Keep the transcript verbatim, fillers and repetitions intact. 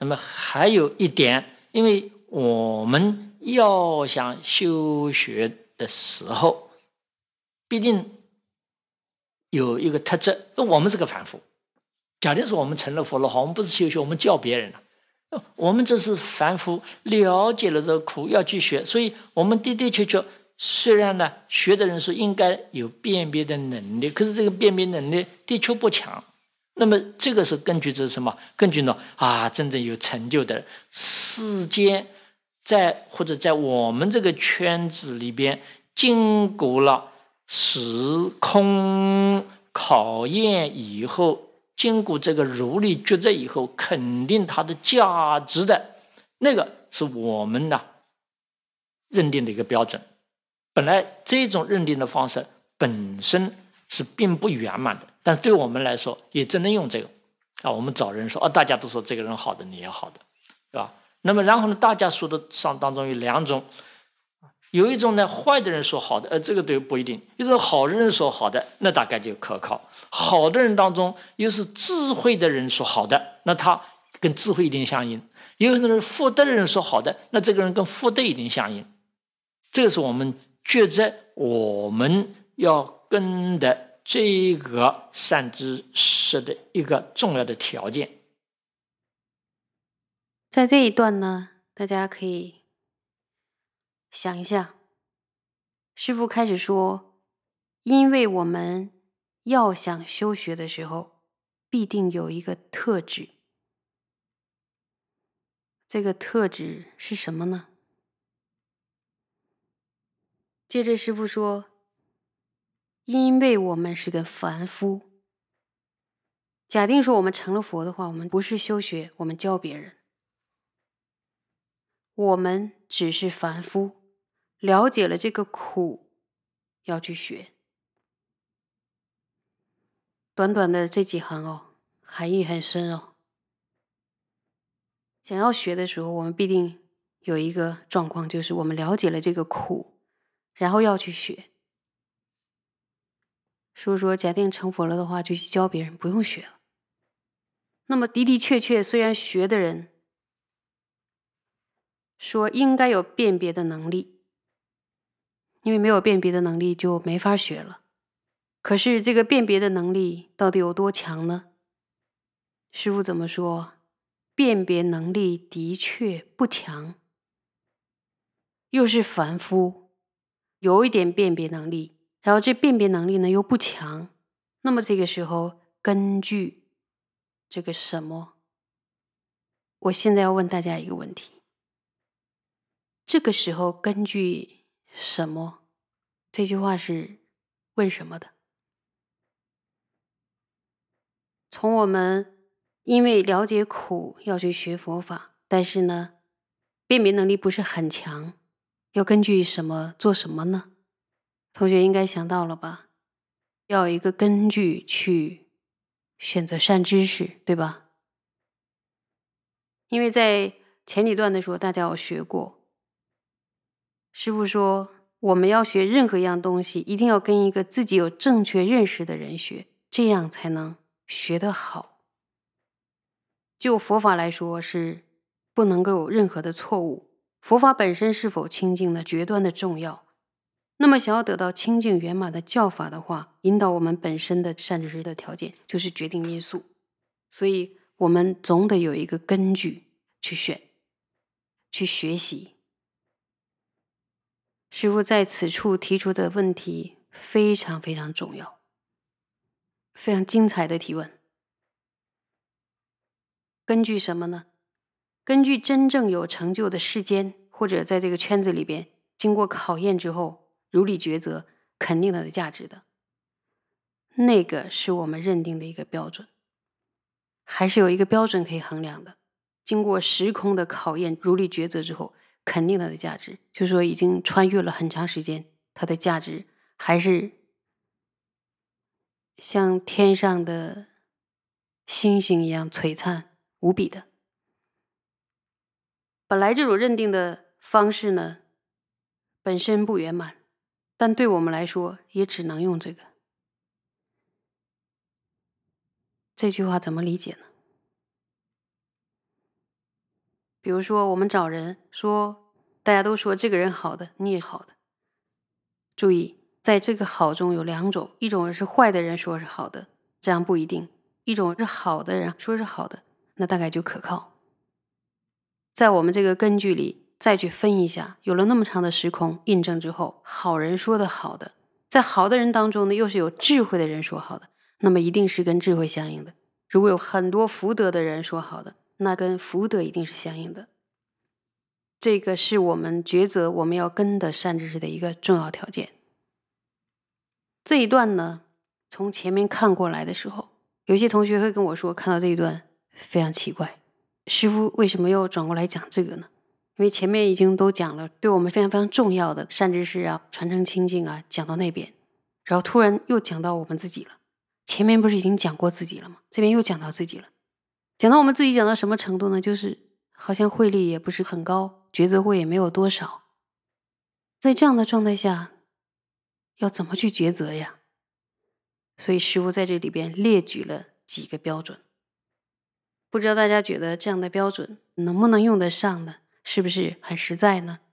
那么还有一点，因为我们要想修学的时候，必定有一个特质，我们是个凡夫。假定说我们成了佛了，好，我们不是修学，我们教别人了。我们这是凡夫，了解了这个苦，要去学，所以我们的的确确，虽然呢，学的人说应该有辨别的能力，可是这个辨别能力的确不强。那么这个是根据这是什么？根据呢啊，真正有成就的世间，在或者在我们这个圈子里边，经过了时空考验以后。经过这个如理抉择以后，肯定它的价值的那个是我们呢认定的一个标准。本来这种认定的方式本身是并不圆满的，但是对我们来说也只能用这个啊。我们找人说啊，大家都说这个人好的，你也好的，对吧？那么然后呢，大家说的上当中有两种。有一种呢，坏的人说好的，呃，这个对不一定；一种好的人说好的，那大概就可靠。好的人当中，又是智慧的人说好的，那他跟智慧一定相应；有可能是福德的人说好的，那这个人跟福德一定相应。这个是我们觉得我们要跟的这个善知识的一个重要的条件。 在这一段呢，大家可以想一下，师父开始说，因为我们要想修学的时候，必定有一个特质。这个特质是什么呢？接着师父说，因为我们是个凡夫，假定说我们成了佛的话，我们不是修学，我们教别人。我们只是凡夫，了解了这个苦，要去学。短短的这几行哦，含义很深哦。想要学的时候，我们必定有一个状况，就是我们了解了这个苦，然后要去学。所以说，假定成佛了的话，就去教别人，不用学了。那么的的确确，虽然学的人说应该有辨别的能力，因为没有辨别的能力就没法学了。可是这个辨别的能力到底有多强呢？师父怎么说？辨别能力的确不强，又是凡夫，有一点辨别能力，然后这辨别能力呢又不强，那么这个时候根据这个什么？我现在要问大家一个问题，这个时候根据什么？这句话是问什么的？从我们因为了解苦要去学佛法，但是呢，辨别能力不是很强，要根据什么做什么呢？同学应该想到了吧？要有一个根据去选择善知识，对吧？因为在前几段的时候，大家有学过，师父说我们要学任何一样东西，一定要跟一个自己有正确认识的人学，这样才能学得好。就佛法来说，是不能够有任何的错误。佛法本身是否清净呢，决断的重要。那么想要得到清净圆满的教法的话，引导我们本身的善知识的条件就是决定因素。所以我们总得有一个根据去选，去学习。师父在此处提出的问题非常非常重要，非常精彩的提问。根据什么呢？根据真正有成就的世间，或者在这个圈子里边经过考验之后如理抉择，肯定它的价值的，那个是我们认定的一个标准，还是有一个标准可以衡量的。经过时空的考验如理抉择之后，肯定它的价值，就是说已经穿越了很长时间，它的价值还是像天上的星星一样璀璨无比的。本来这种认定的方式呢，本身不圆满，但对我们来说也只能用这个。这句话怎么理解呢？ 比如说我们找人说，大家都说这个人好的，你也好的。注意，在这个好中有两种，一种是坏的人说是好的，这样不一定；一种是好的人说是好的，那大概就可靠。在我们这个根据里再去分一下，有了那么长的时空印证之后，好人说的好的，在好的人当中呢，又是有智慧的人说好的，那么一定是跟智慧相应的。如果有很多福德的人说好的，那跟福德一定是相应的。这个是我们抉择我们要跟的善知识的一个重要条件。这一段呢，从前面看过来的时候，有些同学会跟我说，看到这一段非常奇怪，师父为什么又转过来讲这个呢？因为前面已经都讲了对我们非常非常重要的善知识啊、传承清净啊，讲到那边，然后突然又讲到我们自己了。前面不是已经讲过自己了吗？这边又讲到自己了。讲到我们自己讲到什么程度呢？就是好像慧力也不是很高，抉择慧也没有多少。在这样的状态下，要怎么去抉择呀？所以师父在这里边列举了几个标准。不知道大家觉得这样的标准能不能用得上呢？是不是很实在呢？